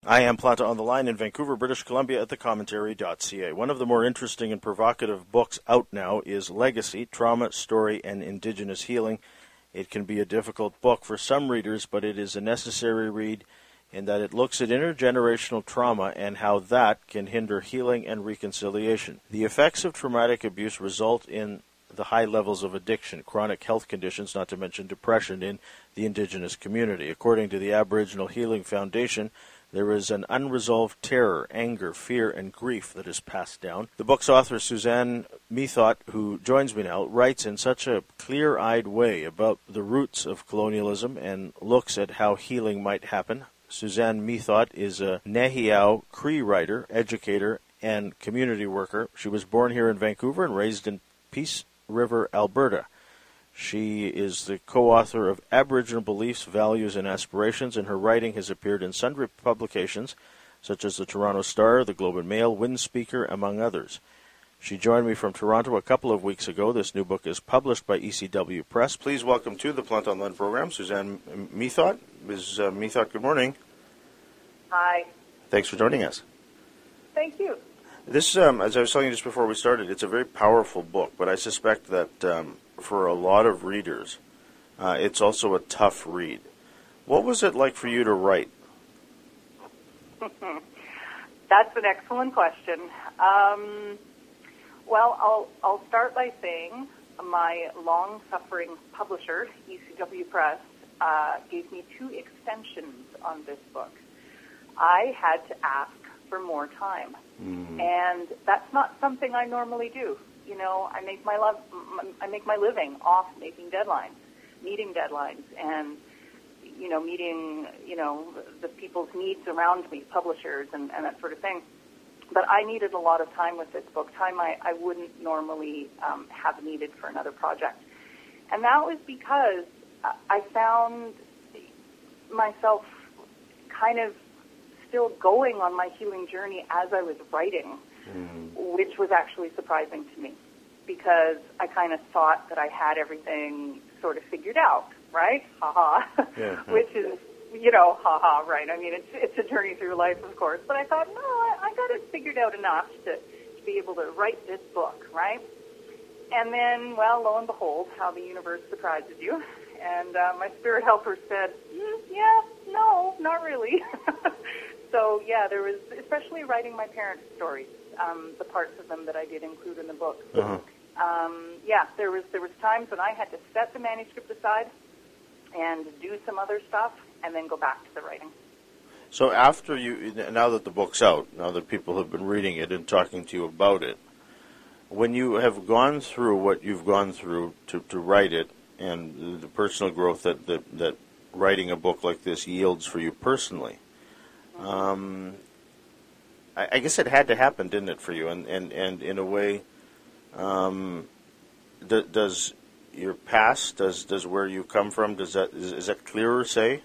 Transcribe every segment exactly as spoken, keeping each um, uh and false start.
I am Planta on the Line in Vancouver, British Columbia at the commentary dot c a. One of the more interesting and provocative books out now is Legacy, Trauma, Story, and Indigenous Healing. It can be a difficult book for some readers, but it is a necessary read in that it looks at intergenerational trauma and how that can hinder healing and reconciliation. The effects of traumatic abuse result in the high levels of addiction, chronic health conditions, not to mention depression in the Indigenous community. According to the Aboriginal Healing Foundation, there is an unresolved terror, anger, fear, and grief that is passed down. The book's author, Suzanne Methot, who joins me now, writes in such a clear-eyed way about the roots of colonialism and looks at how healing might happen. Suzanne Methot is a Nehiyaw Cree writer, educator, and community worker. She was born here in Vancouver and raised in Peace River, Alberta. She is the co-author of Aboriginal Beliefs, Values, and Aspirations, and her writing has appeared in sundry publications, such as the Toronto Star, the Globe and Mail, Wind Speaker, among others. She joined me from Toronto a couple of weeks ago. This new book is published by E C W Press. Please welcome to the Planta on the Line program, Suzanne Methot. Miz Uh, Methot, good morning. Hi. Thanks for joining us. Thank you. This, um, as I was telling you just before we started, it's a very powerful book, but I suspect that um, for a lot of readers, uh, it's also a tough read. What was it like for you to write? That's an excellent question. Um, well, I'll, I'll start by saying my long-suffering publisher, E C W Press, uh, gave me two extensions on this book. I had to ask for more time. Mm. And that's not something I normally do. You know, I make my love, I make my living off making deadlines, meeting deadlines, and you know, meeting you know the people's needs around me, publishers, and, and that sort of thing. But I needed a lot of time with this book, time I, I wouldn't normally um, have needed for another project, and that was because I found myself kind of still going on my healing journey as I was writing, mm. which was actually surprising to me because I kind of thought that I had everything sort of figured out, right? Ha-ha. Yeah. Which is, you know, ha-ha, right? I mean, it's it's a journey through life, of course, but I thought, no, I, I got it figured out enough to, to be able to write this book, right? And then, well, lo and behold, how the universe surprises you. And uh, my spirit helper said, mm, yeah, no, not really. So, yeah, there was, especially writing my parents' stories, um, the parts of them that I did include in the book. Uh-huh. Um, yeah, there was there was times when I had to set the manuscript aside and do some other stuff and then go back to the writing. So after you, now that the book's out, now that people have been reading it and talking to you about it, when you have gone through what you've gone through to, to write it and the personal growth that, that, that writing a book like this yields for you personally, Um, I, I guess it had to happen, didn't it, for you? And and, and in a way, um, d- does your past, does does where you come from, does that is, is that clearer, say?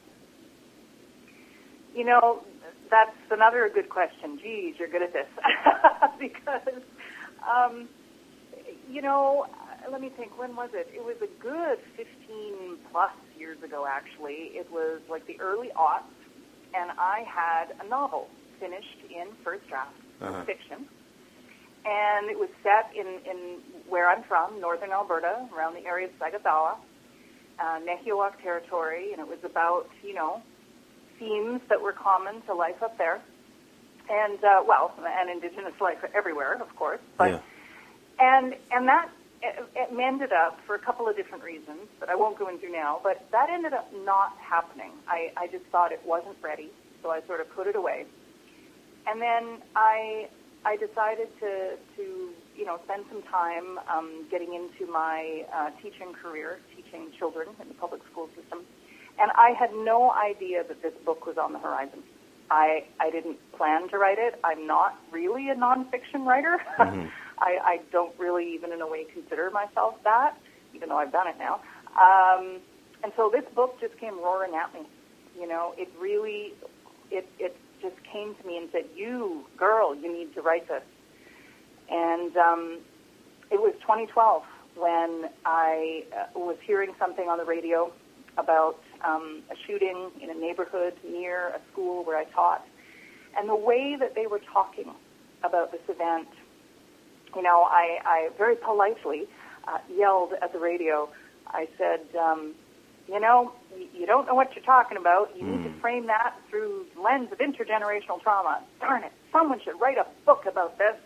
You know, that's another good question. Geez, you're good at this. Because, um, you know, let me think, when was it? It was a good fifteen plus years ago, actually. It was like the early aughts. And I had a novel finished in first draft, uh-huh. fiction, and it was set in, in where I'm from, northern Alberta, around the area of Sagatawa, uh, Nehiyaw territory, and it was about, you know, themes that were common to life up there, and, uh, well, and Indigenous life everywhere, of course, but, yeah. and, and that, it, it ended up, for a couple of different reasons that I won't go into now, but that ended up not happening. I, I just thought it wasn't ready, so I sort of put it away. And then I I decided to, to you know, spend some time um, getting into my uh, teaching career, teaching children in the public school system. And I had no idea that this book was on the horizon. I, I didn't plan to write it. I'm not really a nonfiction writer. Mm-hmm. I, I don't really even in a way consider myself that, even though I've done it now. Um, and so this book just came roaring at me. You know, it really, it, it just came to me and said, you, girl, you need to write this. And um, it was twenty twelve when I uh, was hearing something on the radio about um, a shooting in a neighborhood near a school where I taught. And the way that they were talking about this event, you know, I, I very politely uh, yelled at the radio. I said, um, you know, you don't know what you're talking about. You mm. need to frame that through the lens of intergenerational trauma. Darn it, someone should write a book about this.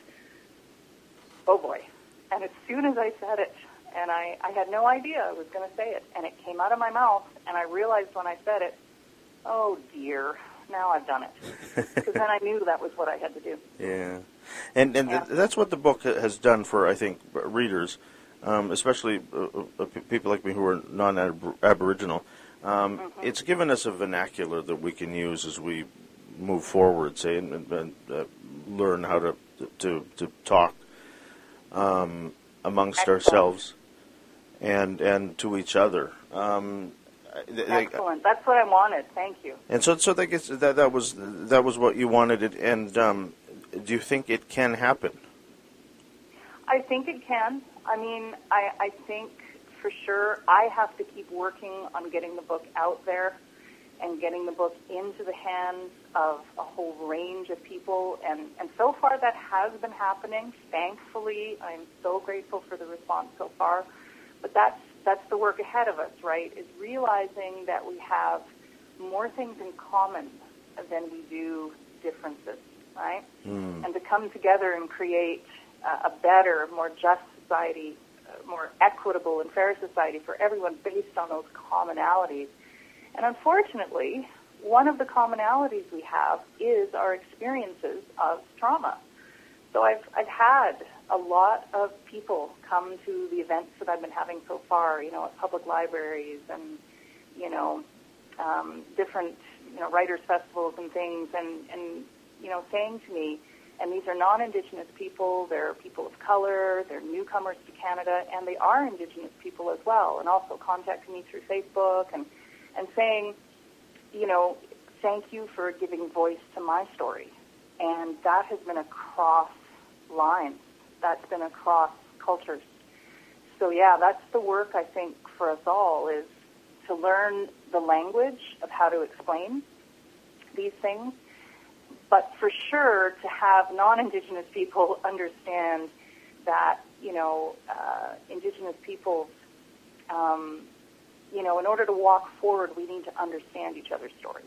Oh, boy. And as soon as I said it, and I, I had no idea I was going to say it, and it came out of my mouth, and I realized when I said it, oh, dear, now I've done it. Because then I knew that was what I had to do. Yeah. And and yeah. Th- that's what the book has done for, I think, readers, um, especially uh, uh, people like me who are non-Aboriginal. Um, mm-hmm. It's given us a vernacular that we can use as we move forward, say, and, and uh, learn how to to, to talk um, amongst Excellent. ourselves and and to each other. Um, they, Excellent. That's what I wanted. Thank you. And so, so I guess that that was that was what you wanted. It, and um, do you think it can happen? I think it can. I mean, I, I think for sure I have to keep working on getting the book out there and getting the book into the hands of a whole range of people. And, and so far that has been happening. Thankfully, I'm so grateful for the response so far. But that's, that's the work ahead of us, right, is realizing that we have more things in common than we do differences, right? Mm. And to come together and create uh, a better, more just society, uh, more equitable and fair society for everyone based on those commonalities. And unfortunately, one of the commonalities we have is our experiences of trauma. So I've I've had a lot of people come to the events that I've been having so far, you know, at public libraries and, you know, um, different, you know, writers' festivals and things, and, and, you know, saying to me, and these are non-Indigenous people, they're people of color, they're newcomers to Canada, and they are Indigenous people as well, and also contacting me through Facebook and, and saying, you know, thank you for giving voice to my story. And that has been across lines. That's been across cultures. So, yeah, that's the work, I think, for us all, is to learn the language of how to explain these things, but for sure to have non-Indigenous people understand that, you know, uh, Indigenous peoples, um, you know, in order to walk forward, we need to understand each other's stories.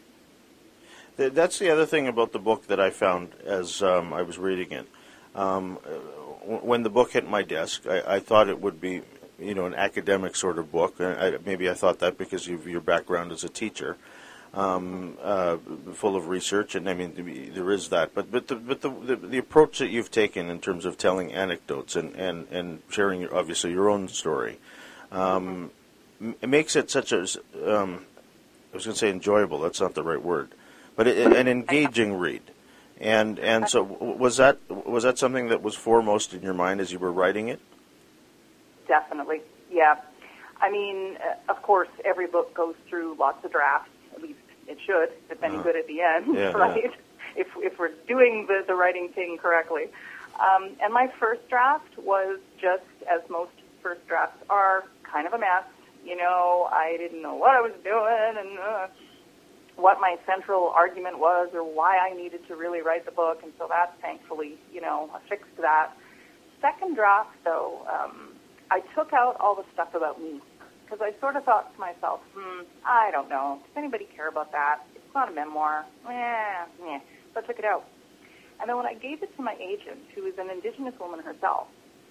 That's the other thing about the book that I found as um, I was reading it. Um, when the book hit my desk, I, I thought it would be, you know, an academic sort of book. I, maybe I thought that because of your background as a teacher, um, uh, full of research, and I mean there is that. But but the but the, the the approach that you've taken in terms of telling anecdotes and and and sharing your, obviously your own story, um, it makes it such a um, I was going to say enjoyable. That's not the right word, but it, an engaging read. And and so was that was that something that was foremost in your mind as you were writing it? Definitely, yeah. I mean, uh, of course, every book goes through lots of drafts. At least it should. If it's any uh, good at the end, yeah, right? Yeah. If if we're doing the, the writing thing correctly. Um, and my first draft was just, as most first drafts are, kind of a mess. You know, I didn't know what I was doing and uh, what my central argument was or why I needed to really write the book. And so that's thankfully, you know, I fixed that. Second draft, though, um, I took out all the stuff about me because I sort of thought to myself, hmm, I don't know. Does anybody care about that? It's not a memoir. Eh, yeah. So I took it out. And then when I gave it to my agent, who is an Indigenous woman herself,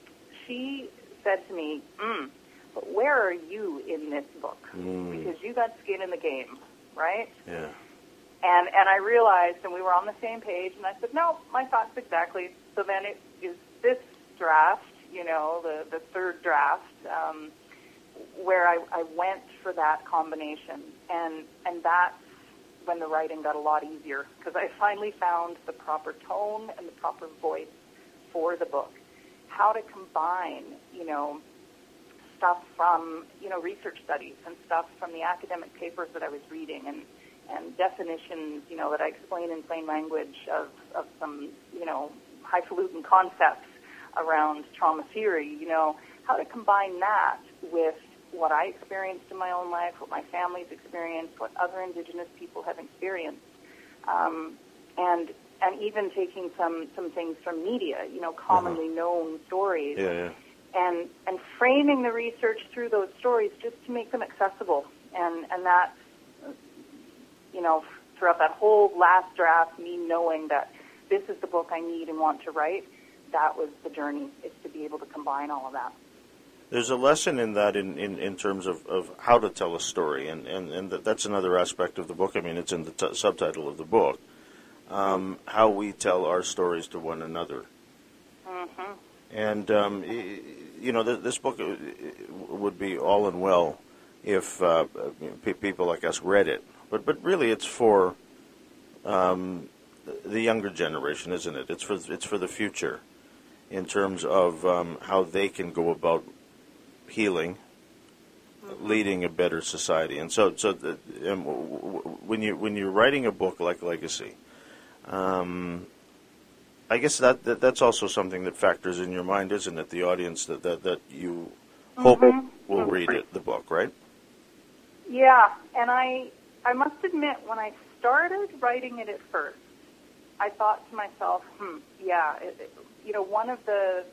she said to me, mm, but where are you in this book? Mm. Because you got skin in the game, right? Yeah. And and I realized, and we were on the same page, and I said, no, my thoughts exactly. So then it is this draft, you know, the, the third draft, um, where I, I went for that combination. And, and that's when the writing got a lot easier, because I finally found the proper tone and the proper voice for the book. How to combine, you know, stuff from, you know, research studies and stuff from the academic papers that I was reading and, and definitions, you know, that I explain in plain language of, of some, you know, highfalutin concepts around trauma theory, you know, how to combine that with what I experienced in my own life, what my family's experienced, what other Indigenous people have experienced, um, and and even taking some, some things from media, you know, commonly uh-huh. known stories, yeah, yeah. and and framing the research through those stories just to make them accessible. And, and that, you know, throughout that whole last draft, me knowing that this is the book I need and want to write, that was the journey, is to be able to combine all of that. There's a lesson in that in, in, in terms of, of how to tell a story, and, and, and that's another aspect of the book. I mean, it's in the t- subtitle of the book, um, how we tell our stories to one another. Mm-hmm. And, um, you know, this book would be all and well if uh, people like us read it. But but really it's for um, the younger generation, isn't it? It's for, it's for the future in terms of um, how they can go about healing, mm-hmm. leading a better society. And so, so the, um, when you when you're writing a book like Legacy, um, I guess that, that that's also something that factors in your mind, isn't it? The audience that that, that you mm-hmm. hope will mm-hmm. read it, the book, right? Yeah, and I I must admit, when I started writing it at first, I thought to myself, hmm, yeah, it, it, you know, one of the,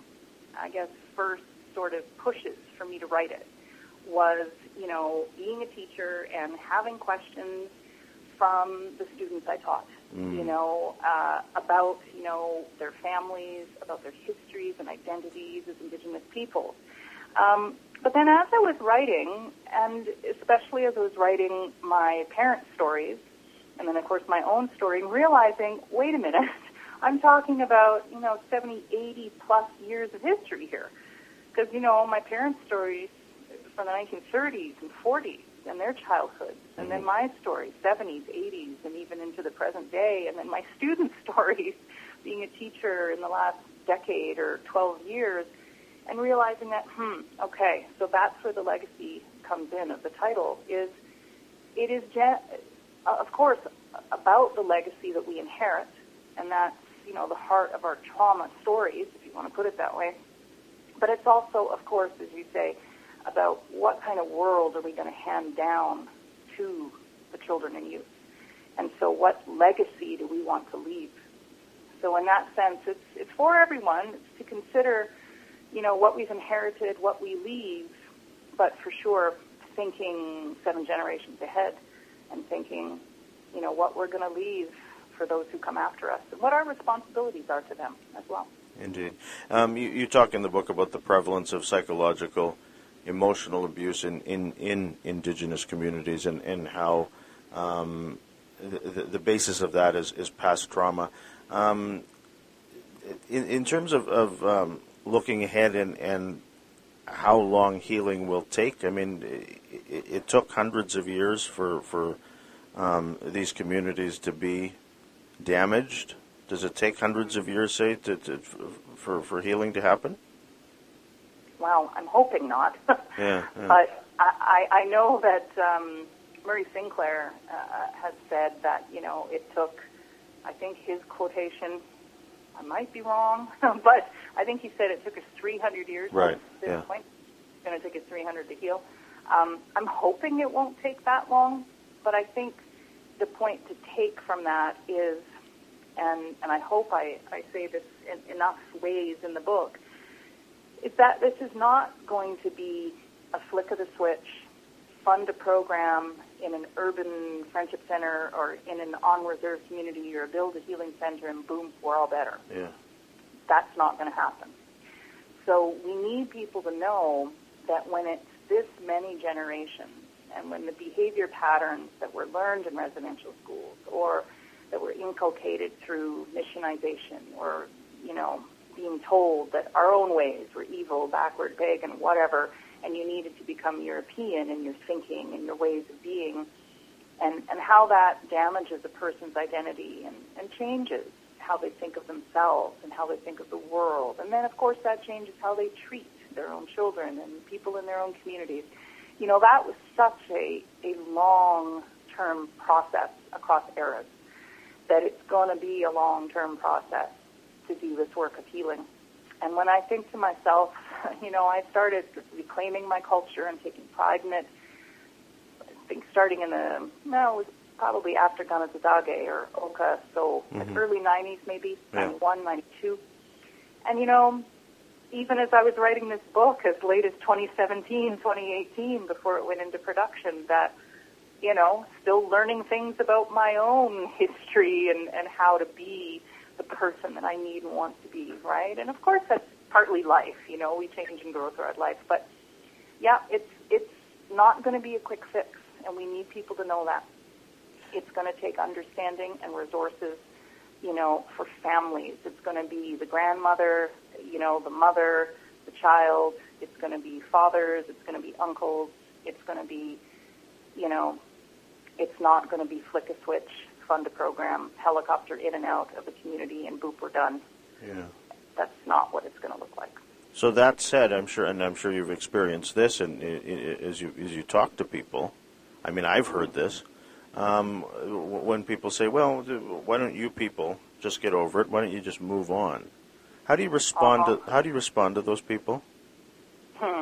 I guess, first sort of pushes for me to write it was, you know, being a teacher and having questions from the students I taught, mm. you know, uh, about, you know, their families, about their histories and identities as Indigenous people. Um, but then as I was writing, and especially as I was writing my parents' stories, and then, of course, my own story, and realizing, wait a minute, I'm talking about, you know, seventy, eighty plus years of history here. Because, you know, my parents' stories from the nineteen thirties and forties and their childhoods, and mm-hmm. then my stories, seventies, eighties, and even into the present day, and then my students' stories, being a teacher in the last decade or twelve years, and realizing that, hmm, okay, so that's where the legacy comes in of the title, is it is, gen- of course, about the legacy that we inherit, and that's, you know, the heart of our trauma stories, if you want to put it that way. But it's also, of course, as you say, about what kind of world are we going to hand down to the children and youth. And so what legacy do we want to leave? So in that sense, it's it's for everyone. It's to consider, you know, what we've inherited, what we leave, but for sure thinking seven generations ahead and thinking, you know, what we're going to leave for those who come after us and what our responsibilities are to them as well. Indeed. Um, you, you talk in the book about the prevalence of psychological, emotional abuse in, in, in Indigenous communities and, and how um, the, the basis of that is, is past trauma. Um, in, in terms of, of um, looking ahead and, and how long healing will take, I mean, it, it took hundreds of years for, for um, these communities to be damaged. Does it take hundreds of years, say, to, to, for, for healing to happen? Well, I'm hoping not. yeah, yeah. But I, I know that um, Murray Sinclair uh, has said that, you know, it took, I think his quotation, I might be wrong, but I think he said it took us three hundred years right. at this yeah. point. It's going to take us three hundred to heal. Um, I'm hoping it won't take that long, but I think the point to take from that is, and, and I hope I, I say this in enough ways in the book, is that this is not going to be a flick of the switch, fund a program in an urban friendship center or in an on-reserve community or build a healing center and boom, we're all better. Yeah. That's not going to happen. So we need people to know that when it's this many generations and when the behavior patterns that were learned in residential schools or that were inculcated through missionization or, you know, being told that our own ways were evil, backward, pagan, whatever, and you needed to become European in your thinking and your ways of being, and, and how that damages a person's identity and, and changes how they think of themselves and how they think of the world. And then, of course, that changes how they treat their own children and people in their own communities. You know, that was such a, a long-term process across eras that it's going to be a long-term process to do this work of healing. And when I think to myself, you know, I started reclaiming my culture and taking pride in it, I think starting in the, no, it was probably after Ganazadage or Oka, so Mm-hmm. like early nineties maybe, Yeah. ninety-one, ninety-two. And, you know, even as I was writing this book as late as twenty seventeen, twenty eighteen, before it went into production, that, you know, still learning things about my own history and, and how to be the person that I need and want to be, right? And, of course, that's partly life, you know, we change and grow throughout life. But, yeah, it's it's not going to be a quick fix, and we need people to know that. It's going to take understanding and resources, you know, for families. It's going to be the grandmother, you know, the mother, the child. It's going to be fathers. It's going to be uncles. It's going to be, you know, it's not going to be flick a switch, fund a program, helicopter in and out of the community, and boop, we're done. Yeah. That's not what it's going to look like. So that said, I'm sure, and I'm sure you've experienced this, and as you as you talk to people, I mean, I've heard this. Um, when people say, "Well, why don't you people just get over it? Why don't you just move on?" How do you respond Uh-huh. to How do you respond to those people? Hmm.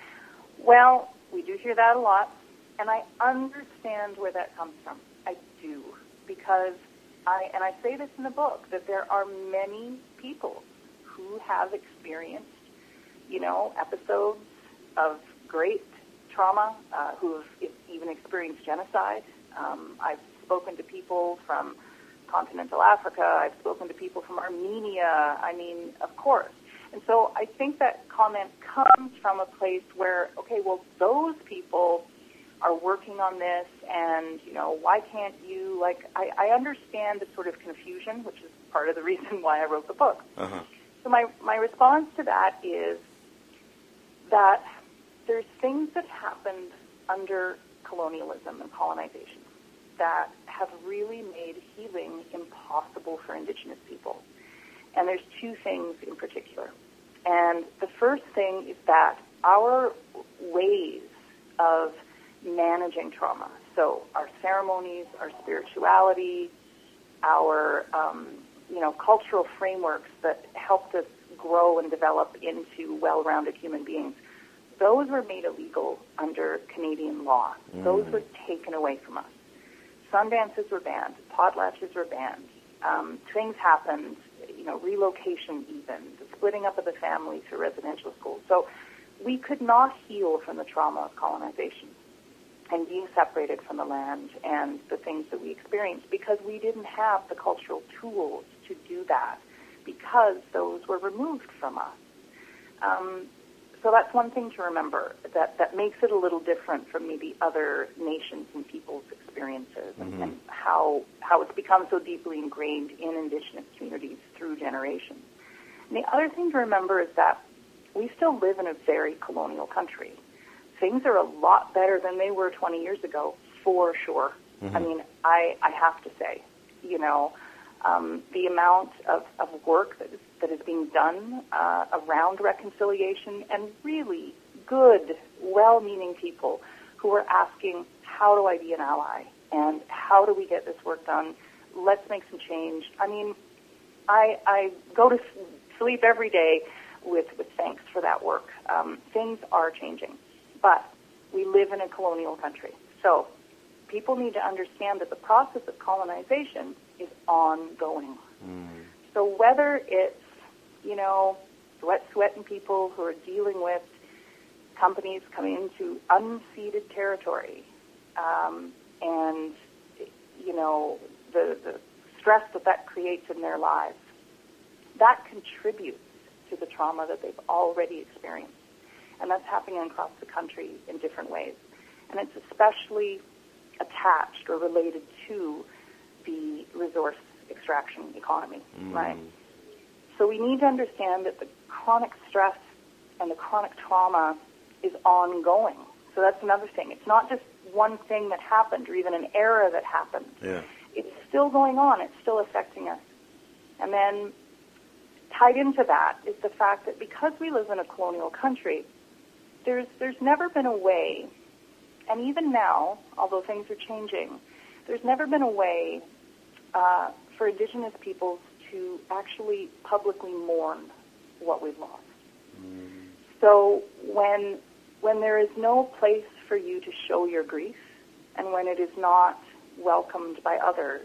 Well, we do hear that a lot, and I understand where that comes from. I do, because I and I say this in the book that there are many people who have experienced, you know, episodes of great trauma, uh, who have even experienced genocide. Um, I've spoken to people from continental Africa. I've spoken to people from Armenia. I mean, of course. And so I think that comment comes from a place where, okay, well, those people are working on this, and, you know, why can't you, like, I, I understand the sort of confusion, which is part of the reason why I wrote the book. Uh-huh. So my, my response to that is that there's things that happened under colonialism and colonization that have really made healing impossible for Indigenous people. And there's two things in particular. And the first thing is that our ways of managing trauma, so our ceremonies, our spirituality, our um, you know, cultural frameworks that helped us grow and develop into well-rounded human beings, those were made illegal under Canadian law. Mm. Those were taken away from us. Sundances were banned. Potlatches were banned. Um, things happened, you know, relocation even, the splitting up of the family through residential schools. So we could not heal from the trauma of colonization and being separated from the land and the things that we experienced because we didn't have the cultural tools to do that because those were removed from us. Um, so that's one thing to remember, that, that makes it a little different from maybe other nations and people's experiences and, mm-hmm. and how how it's become so deeply ingrained in Indigenous communities through generations. And the other thing to remember is that we still live in a very colonial country. Things are a lot better than they were twenty years ago, for sure. Mm-hmm. I mean, I, I have to say, you know, um, the amount of, of work that is, that is being done uh, around reconciliation, and really good, well-meaning people who are asking, how do I be an ally? And how do we get this work done? Let's make some change. I mean, I, I go to sleep every day with, with thanks for that work. Um, things are changing. But we live in a colonial country. So people need to understand that the process of colonization is ongoing. Mm. So whether it's, you know, sweat, sweating people who are dealing with companies coming into unceded territory, um, and, you know, the, the stress that that creates in their lives, that contributes to the trauma that they've already experienced. And that's happening across the country in different ways. And it's especially attached or related to the resource extraction economy, mm. right? So we need to understand that the chronic stress and the chronic trauma is ongoing. So that's another thing. It's not just one thing that happened or even an era that happened. Yeah. It's still going on. It's still affecting us. And then tied into that is the fact that because we live in a colonial country, there's there's never been a way, and even now, although things are changing, there's never been a way uh, for Indigenous peoples to actually publicly mourn what we've lost. Mm. So when when there is no place for you to show your grief, and when it is not welcomed by others,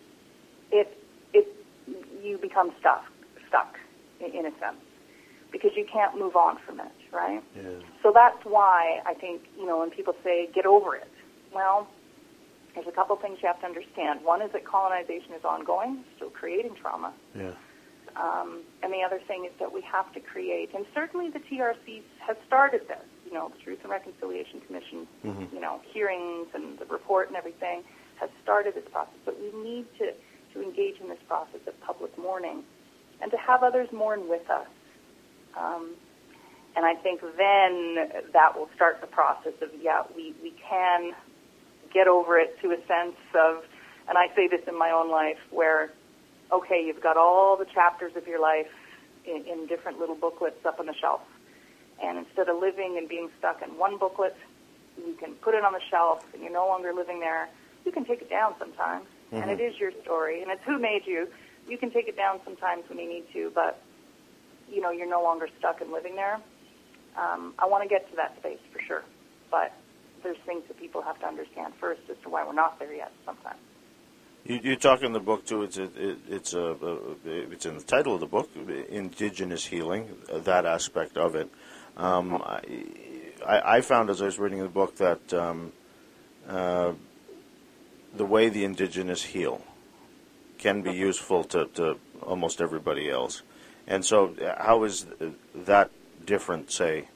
it it you become stuck stuck in, in a sense, because you can't move on from it, right? Yeah. So that's why I think, you know, when people say get over it, well, there's a couple things you have to understand. One is that colonization is ongoing, still creating trauma. Yeah. Um, and the other thing is that we have to create, and certainly the T R C has started this, you know, the Truth and Reconciliation Commission, mm-hmm. you know, hearings and the report and everything has started this process. But we need to, to engage in this process of public mourning and to have others mourn with us. Um, and I think then that will start the process of, yeah, we, we can get over it to a sense of, and I say this in my own life, where, okay, you've got all the chapters of your life in, in different little booklets up on the shelf. And instead of living and being stuck in one booklet, you can put it on the shelf and you're no longer living there. You can take it down sometimes, mm-hmm. and it is your story, and it's who made you. You can take it down sometimes when you need to, but, you know, you're no longer stuck in living there. Um, I want to get to that space for sure, but there's things that people have to understand first as to why we're not there yet sometimes. You, you talk in the book too. It's it, it, it's a, a it's in the title of the book, Indigenous Healing. That aspect of it. Um, I, I found as I was reading the book that um, uh, the way the Indigenous heal can be useful to, to almost everybody else. And so, how is that different, say,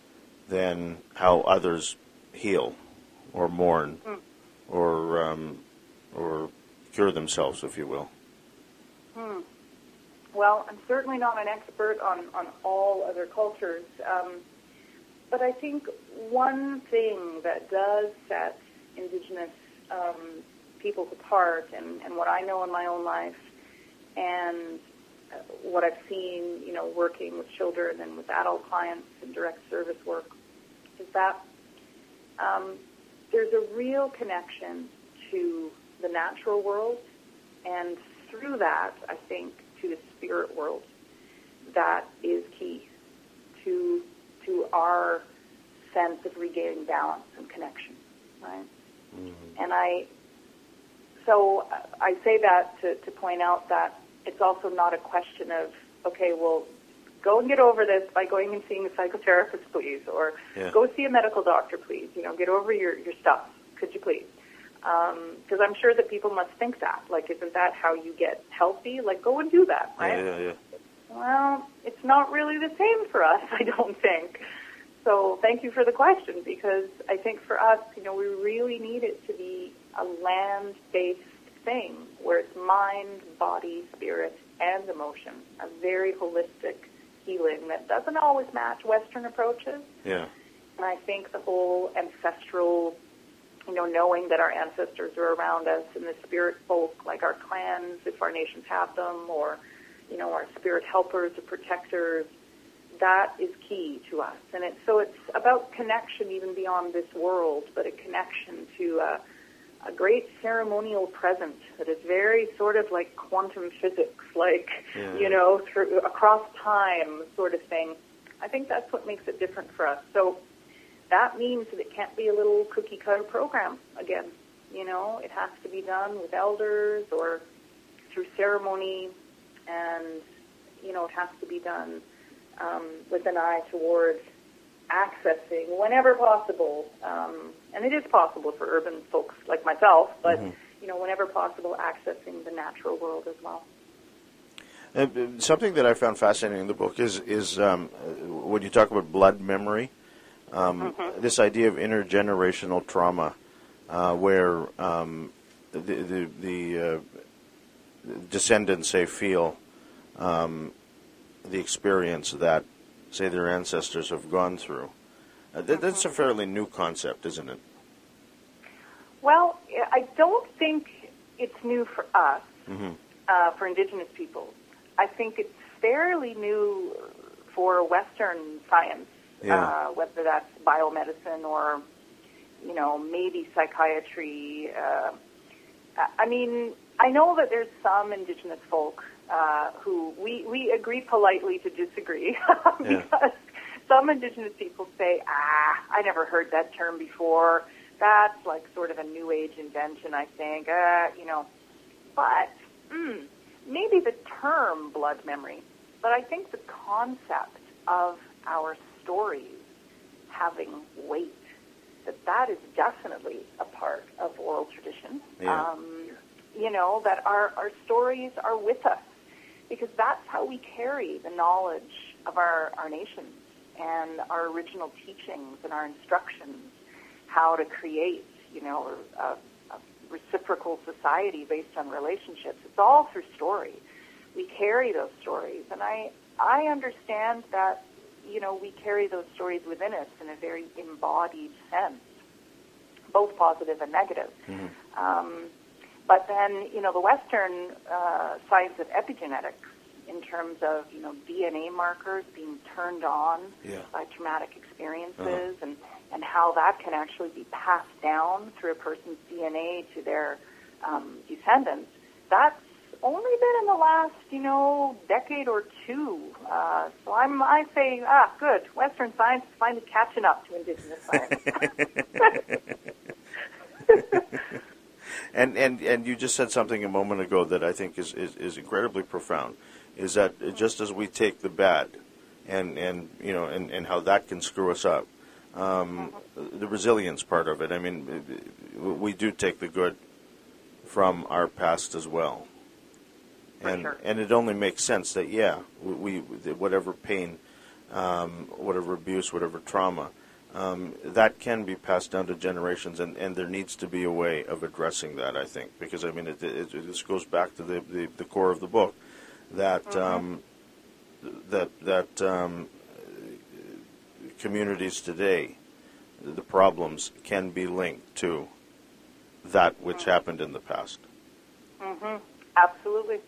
than how others heal or mourn mm. or um, or cure themselves, if you will? Hmm. Well, I'm certainly not an expert on, on all other cultures, um, but I think one thing that does set Indigenous um, peoples apart, and, and what I know in my own life, and uh, what I've seen, you know, working with children and with adult clients and direct service work, is that um, there's a real connection to the natural world, and through that, I think, to the spirit world, that is key to to our sense of regaining balance and connection, right? Mm-hmm. And I, so I say that to, to point out that it's also not a question of, okay, well, go and get over this by going and seeing a psychotherapist, please, or yeah. go see a medical doctor, please. You know, get over your, your stuff, could you please? Because um, I'm sure that people must think that. Like, isn't that how you get healthy? Like, go and do that, right? Yeah, yeah, yeah. Well, it's not really the same for us, I don't think. So thank you for the question, because I think for us, you know, we really need it to be a land-based thing where it's mind, body, spirit, and emotion, a very holistic healing that doesn't always match Western approaches. Yeah. And I think the whole ancestral, you know, knowing that our ancestors are around us and the spirit folk, like our clans, if our nations have them, or, you know, our spirit helpers or protectors, that is key to us. And it's, so it's about connection even beyond this world, but a connection to a, a great ceremonial presence that is very sort of like quantum physics, like, yeah. you know, through across time sort of thing. I think that's what makes it different for us. So that means that it can't be a little cookie-cutter program again. You know, it has to be done with elders or through ceremony, and, you know, it has to be done um, with an eye towards accessing, whenever possible, um, and it is possible for urban folks like myself, but, mm-hmm. you know, whenever possible, accessing the natural world as well. Uh, something that I found fascinating in the book is, is um, when you talk about blood memory, Um, mm-hmm. this idea of intergenerational trauma, uh, where um, the the, the uh, descendants, say, feel um, the experience that, say, their ancestors have gone through. Uh, th- that's a fairly new concept, isn't it? Well, I don't think it's new for us, mm-hmm. uh, for Indigenous peoples. I think it's fairly new for Western science. Yeah. Uh, whether that's biomedicine or, you know, maybe psychiatry. Uh, I mean, I know that there's some Indigenous folk uh, who we, we agree politely to disagree because yeah. some Indigenous people say, ah, I never heard that term before. That's like sort of a New Age invention, I think, uh, you know. But mm, maybe the term blood memory, but I think the concept of our stories having weight, that that is definitely a part of oral tradition. Yeah. Um, you know, that our, our stories are with us, because that's how we carry the knowledge of our, our nations and our original teachings and our instructions, how to create, you know, a, a reciprocal society based on relationships. It's all through story. We carry those stories, and I, I understand that, you know, we carry those stories within us in a very embodied sense, both positive and negative. Mm-hmm. Um, but then, you know, the Western uh, science of epigenetics, in terms of, you know, D N A markers being turned on yeah. by traumatic experiences, uh-huh. and, and how that can actually be passed down through a person's D N A to their um, descendants, that's only been in the last, you know, decade or two. Uh, so I'm, I say, ah, good, Western science is finally catching up to Indigenous science. and, and and you just said something a moment ago that I think is, is, is incredibly profound, is that just as we take the bad and, and you know, and, and how that can screw us up, um, the resilience part of it, I mean, we do take the good from our past as well. And sure. and it only makes sense that, yeah, we, we whatever pain, um, whatever abuse, whatever trauma, um, that can be passed down to generations, and, and there needs to be a way of addressing that, I think, because, I mean, it, it, it this goes back to the, the, the core of the book, that mm-hmm. um, that that um, communities today, the problems can be linked to that which mm-hmm. happened in the past. Mm-hmm. Absolutely.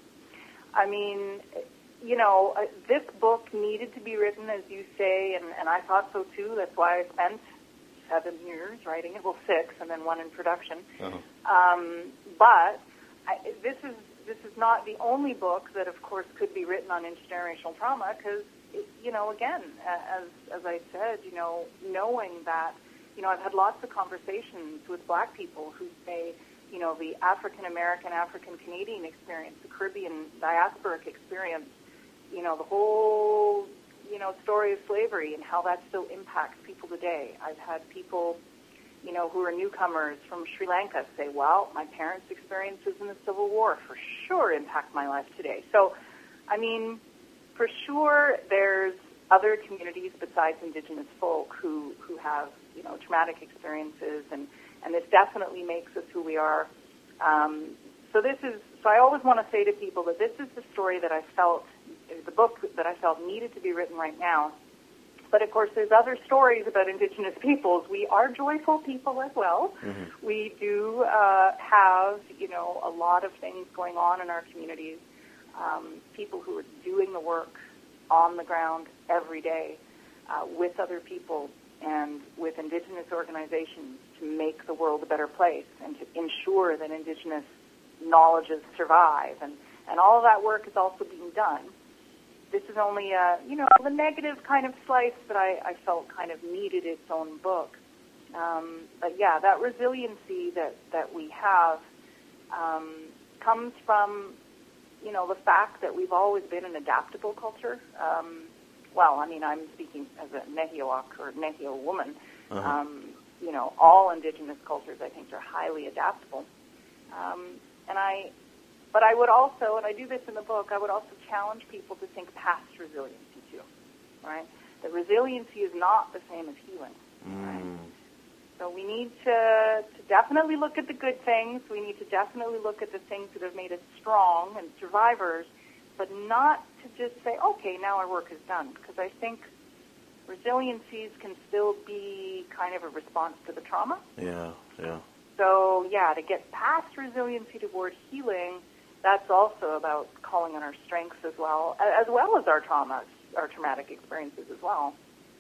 I mean, you know, uh, this book needed to be written, as you say, and, and I thought so too. That's why I spent seven years writing it, well, six, and then one in production. Uh-huh. Um, but I, this is this is not the only book that, of course, could be written on intergenerational trauma, because, you know, again, as as I said, you know, knowing that, you know, I've had lots of conversations with Black people who say, you know, the African-American, African-Canadian experience, the Caribbean diasporic experience, you know, the whole, you know, story of slavery and how that still impacts people today. I've had people, you know, who are newcomers from Sri Lanka say, well, my parents' experiences in the Civil War for sure impact my life today. So, I mean, for sure there's other communities besides Indigenous folk who, who have, you know, traumatic experiences, and And this definitely makes us who we are. Um, so this is. So I always want to say to people that this is the story that I felt, the book that I felt needed to be written right now. But of course, there's other stories about Indigenous peoples. We are joyful people as well. Mm-hmm. We do uh, have, you know, a lot of things going on in our communities. Um, people who are doing the work on the ground every day uh, with other people and with Indigenous organizations to make the world a better place and to ensure that Indigenous knowledges survive. And, and all of that work is also being done. This is only, a, you know, the negative kind of slice that I, I felt kind of needed its own book. Um, but, yeah, that resiliency that, that we have um, comes from, you know, the fact that we've always been an adaptable culture. Um, well, I mean, I'm speaking as a Nehiawak or Nehio woman. Uh-huh. Um, you know, all Indigenous cultures, I think, are highly adaptable. Um, and I, but I would also, and I do this in the book, I would also challenge people to think past resiliency too, right? The resiliency is not the same as healing, mm. right? So we need to, to definitely look at the good things. We need to definitely look at the things that have made us strong and survivors, but not to just say, okay, now our work is done, because I think resiliencies can still be kind of a response to the trauma. Yeah, yeah. So, yeah, to get past resiliency toward healing, that's also about calling on our strengths as well, as well as our traumas, our traumatic experiences as well.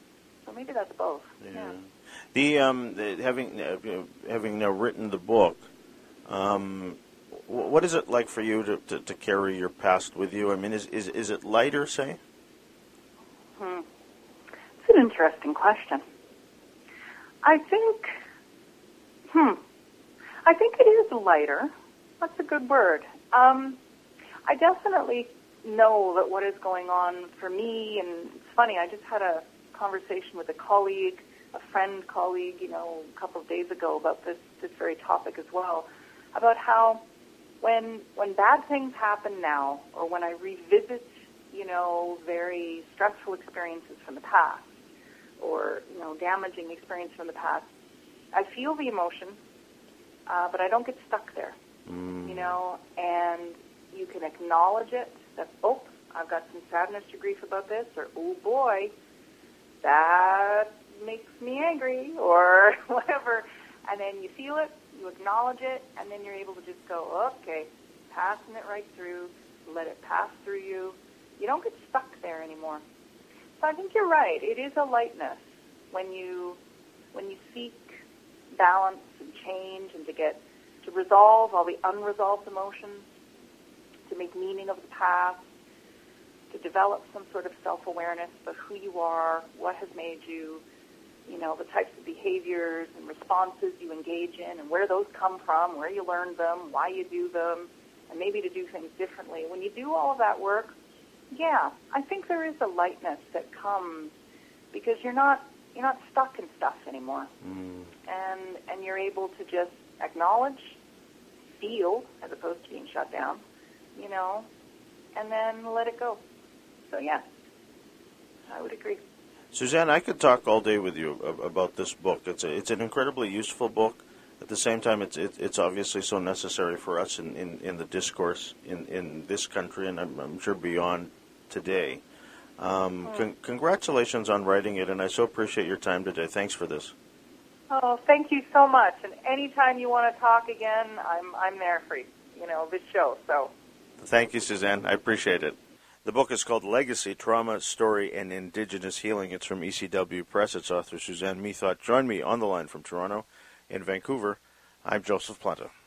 So maybe that's both. Yeah. yeah. The, um, the having uh, having now written the book, um, What is it like for you to, to, to carry your past with you? I mean, is, is, is it lighter, say? Hmm. It's an interesting question. I think, hmm, I think it is lighter. That's a good word. Um, I definitely know that what is going on for me, and it's funny, I just had a conversation with a colleague, a friend colleague, you know, a couple of days ago about this, this very topic as well, about how when when bad things happen now, or when I revisit, you know, very stressful experiences from the past, or, you know, damaging experience from the past, I feel the emotion, uh, but I don't get stuck there, mm. you know, and you can acknowledge it, that, oh, I've got some sadness or grief about this, or, oh boy, that makes me angry, or whatever, and then you feel it, you acknowledge it, and then you're able to just go, okay, passing it right through, let it pass through you. You don't get stuck there anymore. So I think you're right. It is a lightness when you when you seek balance and change, and to get to resolve all the unresolved emotions, to make meaning of the past, to develop some sort of self-awareness of who you are, what has made you, you know, the types of behaviors and responses you engage in, and where those come from, where you learned them, why you do them, and maybe to do things differently. When you do all of that work, yeah, I think there is a lightness that comes because you're not you're not stuck in stuff anymore, mm. and and you're able to just acknowledge, feel, as opposed to being shut down, you know, and then let it go. So yeah, I would agree. Suzanne, I could talk all day with you about this book. It's a, it's an incredibly useful book. At the same time, it's it, it's obviously so necessary for us in, in, in the discourse in, in this country, and I'm, I'm sure beyond today. Um, mm. con- congratulations on writing it, and I so appreciate your time today. Thanks for this. Oh, thank you so much. And anytime you want to talk again, I'm I'm there for you. You know, this show. So. Thank you, Suzanne. I appreciate it. The book is called Legacy, Trauma, Story, and Indigenous Healing. It's from E C W Press. Its author, Suzanne Methot. Join me on the line from Toronto. In Vancouver, I'm Joseph Planta.